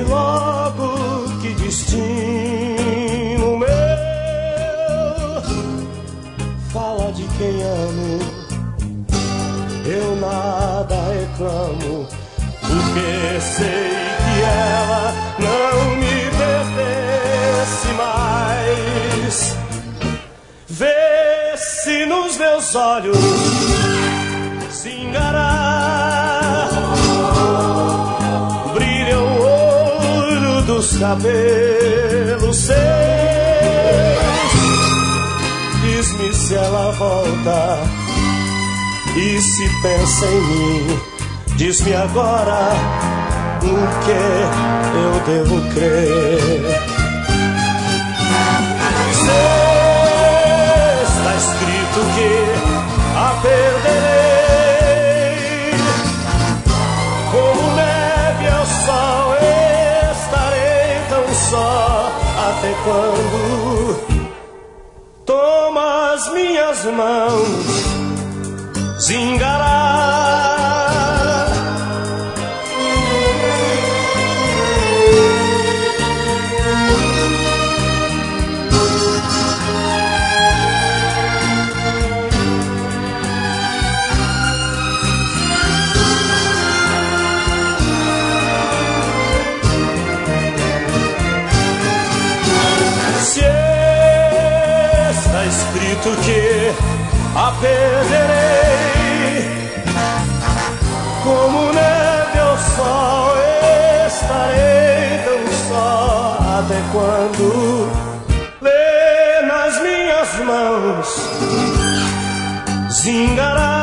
logo que destino meu fala de quem amo. Eu nada reclamo, porque sei que ela não me pertence mais. Vê se nos meus olhos se enganar, brilha o ouro dos cabelos seus. Diz-me se ela volta e se pensa em mim. Diz-me agora o que eu devo crer. Está escrito que a perderei. Como neve ao sol estarei tão só. Até quando toma as minhas mãos, Zingará. Se está escrito que a perderei, como neve ao sol estarei tão só. Até quando lê nas minhas mãos, Zingará,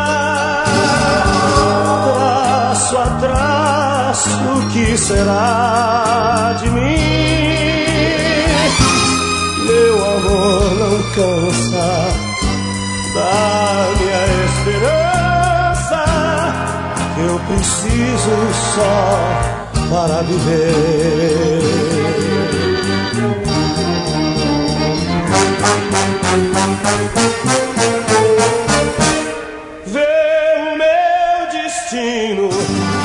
traço a traço, o que será de mim? Meu amor não cansa da minha esperança, eu preciso só para viver. Vê o meu destino